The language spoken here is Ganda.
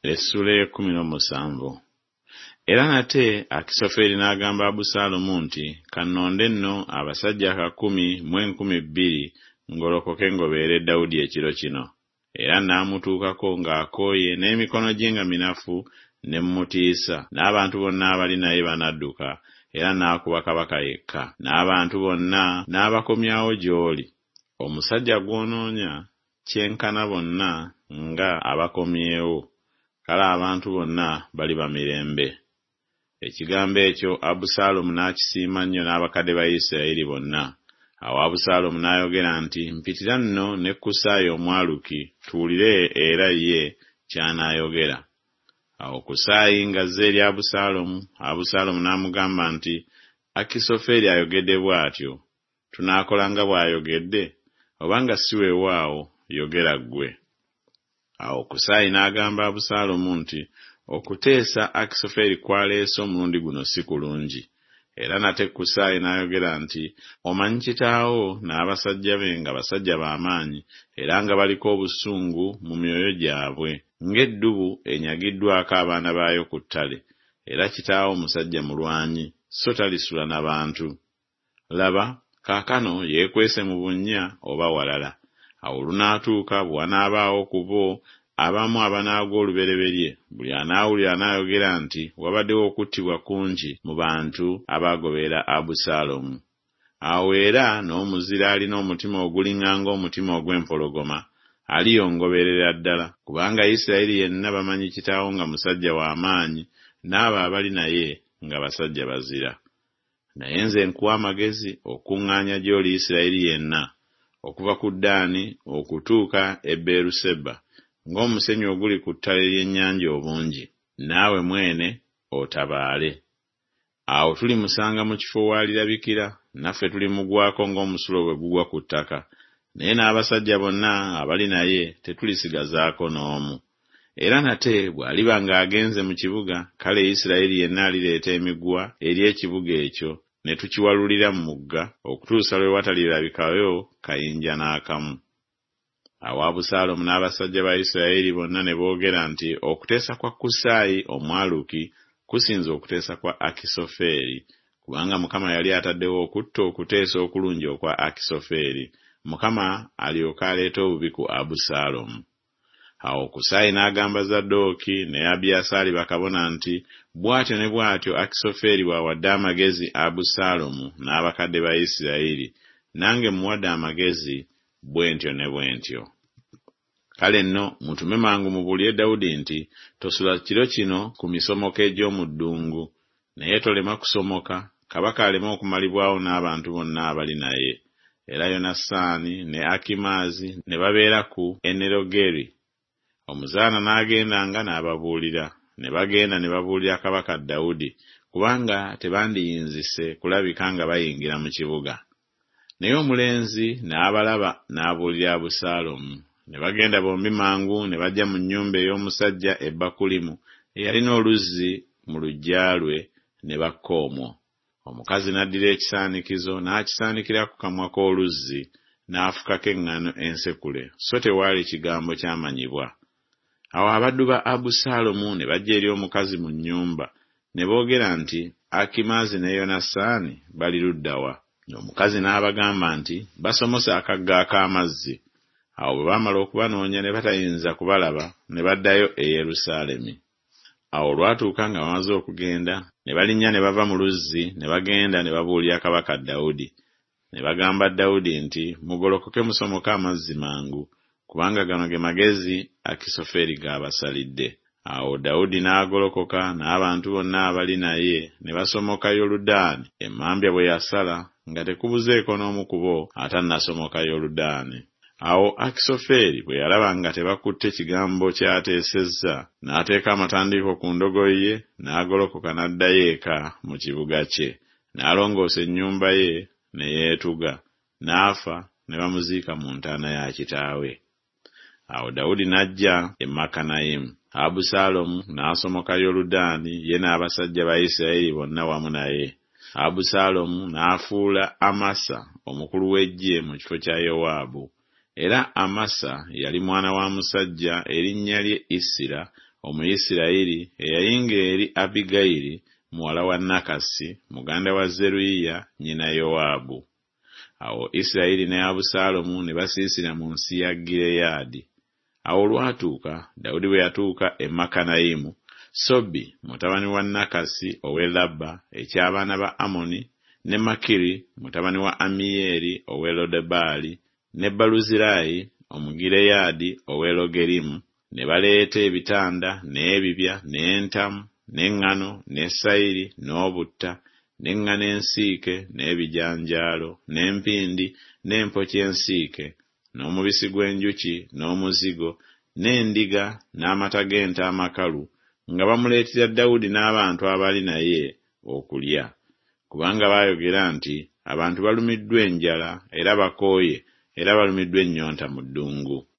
Essula 17. Era nate Akisoferi n'agamba Abusalomu nti, "Kannonde nno abasajja 10,000 mu 2,000 ngolokoke ngobeere Dawudi ekiro kino." Era n'amutuukako ng'akooye n'emikono gye nga minafu ne mmutiisa, n'abantu bonna abali naye banadduka, era n'akuba kabaka yekka. N'abantu bonna n'abakomyawo gy'oli. Omusajja gw'onoonya kyenkana bonna nga abakomyewo, kale abantu bonna bali bamirembe. Ekigambo ekyo Abusalomu n'akisiima nnyo n'abakadde ba Isirayiri bonna. Awo Abusalomu n'ayogera nti, "Mpitira nno ne Kusaayi Omwaluki, tuwulire era ye ky'anaayogera." Awo Kusaayi ng'azze eri Abusalomu n'amugamba nti, "Akisoferi ayogedde bw'atyo, tunaakola nga bw'ayogedde, obanga si weewaawo yogera ggwe." Awo Kusaayi n'agamba Abusalomu nti, "Okuteesa Akisoferi kwaleese omulundi guno si kulungi." Era nate Kusaayi n'ayogera nti, "Omanyi kitaawo n'abasajja be nga basajja b'amaanyi, era nga baliko obusungu mu myoyo gyabwe, ng'eddubu enyagiddwako abaana baayo ku ttale. Era kitaawo musajja mulwanyi, so talisula n'abantu. Laba, kaakano yeekwese mu bunnya oba walala. Awo lunaatuuka bwe wanaabaawo ku bo abamu abanaagwa olubereberye, buli anaawulira anaayogera nti wabaddewo okuttibwa kungi mu bantu abaagoberera Abusalomu. Awo era n'omuzira alina omutima oguliŋŋanga omutima ogw'empologoma aliyongoberera ddala, kubanga Isirayiri yenna bamanyi kitaawo nga musajja w'amaanyi, n'abo abali naye nga basajja bazira. Naye nze nkuwa amagezi okuŋŋaanya gy'oli Isirayiri yenna, okuva ku Ddaani okutuuka e Beeruseba, ng'omusenyu oguli ku ttale ly'ennyanja obungi, naawe mwene otabaale. Awo tulimusanga mu kifo w'alirabikira, naffe tulimugwako ng'omusulo bwe gugwa ku ttaka, naye n'abasajja bonna abali naye tetulisigazaako n'omu. Era nate bw'aliba ng'agenze mu kibuga, kale Isirayiri yenna alireeta emiguwa eri ekibuga ekyo, ne tukiwalulira mu mugga okutuusa lwe watalirabikayo kayinja n'akamu." Awo Abusalomu n'abasajja ba Isirayiri bonna ne boogera nti, "Okuteesa kwa Kusaayi Omwaluki kusinze okuteesa kwa Akisoferi, kubanga Mukama yali ataddewo okutta okuteesa okulungi okwa Akisoferi, Mukama alyoke aleeta obubi ku Abusalomu." Awo Kusaayi n'agamba Zadooki ne Abiyasaali bakabona nti, "Bw'atyo ne bw'atyo Akisoferi bw'awadde amagezi Abusalomu n'abakadde ba Isirayiri, nange muwadde amagezi bwe ntyo ne bwe ntyo. Kale nno mutume mangu mubuulire Dawudi nti, tosula kiro kino ku misomoka egy'omu ddungu, naye tolema kusomoka, kabaka aleme okumalibwawo n'abantu bonna abali naye." Era Yonasaani ne Akimaazi ne babeera ku Enerogeri. Omuzaana n'agendanga n'ababuulira, ne bagenda ne babuulira kabaka Dawudi, kubanga tebandiyinzise kulabika nga bayingira mu kibuga. Naye omulenzi n'abalaba n'abuulira Abusalomu. Ne bagenda bombi mangu ne bajja mu nnyumba ey'omusajja e Bakulimu eyalina oluzzi mu luggya lwe, ne bakka omwo. Omukazi n'addira ekisaanikizo n'akisaanikira ku kamwa k'oluzzi, n'afukako eŋŋaano ensekule, so tewaali kigambo kyamanyibwa. Awo abaddu ba Abusalomu ne bajja eri omukazi mu nnyumba, ne boogera nti, "Akimaazi ne Yonasaani bali ludda wa?" Omukazi n'abagamba nti, "Basomose akagga ak'amazzi." Awo bwe baamala okubanoonya ne batayinza kubalaba, ne baddayo e Yerusaalemi. Awo olwatuuka nga bamaze okugenda, ne balinnya ne bava mu luzzi, ne bagenda ne babuulira kabaka Dawudi. Ne bagamba Dawudi nti, "Mugolokoke musomoke amazzi mangu, kubanga gano ge magezi Akisoferi g'abasalidde." Awo Dawudi n'agolokoka n'abantu bonna abali naye ne basomoka Yoludaani, emmambya bwe yasala, nga tekubuzeeko n'omu ku bo atannasomoka Yoludaani. Awo Akisoferi bwe yalaba nga tebakutte kigambo ky'ateesezza, n'ateeka amatandiiko ku ndogoyi ye, n'agolokoka n'addayo eka mu kibuga kye, n'alongoosa ennyumba ye ne yeetuga, n'afa ne bamuziika mu ntaana ya kitaawe. Awo Dawudi n'ajja e Makanayimu. Abusalomu n'asomoka Yoludaani, ye n'abasajja ba Isirayiri bonna wamu naye. Abusalomu n'afuula Amasa omukulu w'eggye mu kifo kya Yowaabu. Era Amasa yali mwana wa musajja erinnya lye Isira Omuyisirayiri eyayingira eri Abigayiri muwala wa Nakasi muganda wa Zeruyiya nnyina Yowaabu. Awo Isirayiri ne Abusaalomu ne basiisira mu nsi ya Gireyaadi. Awo olwatuuka Dawudi bwe yatuuka e Makanayimu, Sobi mutabani wa Nakasi ow'e Labba eky'abaana ba Amoni, ne Makiri mutabani wa Amiyeri ow'e Lodebaali, ne Baluzirayi Omugireyaadi ow'e Logerimu, ne baleeta ebitanda n'ebibya n'entamu n'eŋŋano n'essayiri n'obutta n'eŋŋano ensiike n'ebijanjaalo n'empindi n'empokya ensiike n'omubisi gw'enjuki n'omuzigo n'endiga n'amata g'ente amakalu, nga bamuleetera Dawudi n'abantu abali naye okulya. Kubanga baayogera nti abantu balumiddwa enjala era bakooye era balumiddwa ennyonta mu ddungu.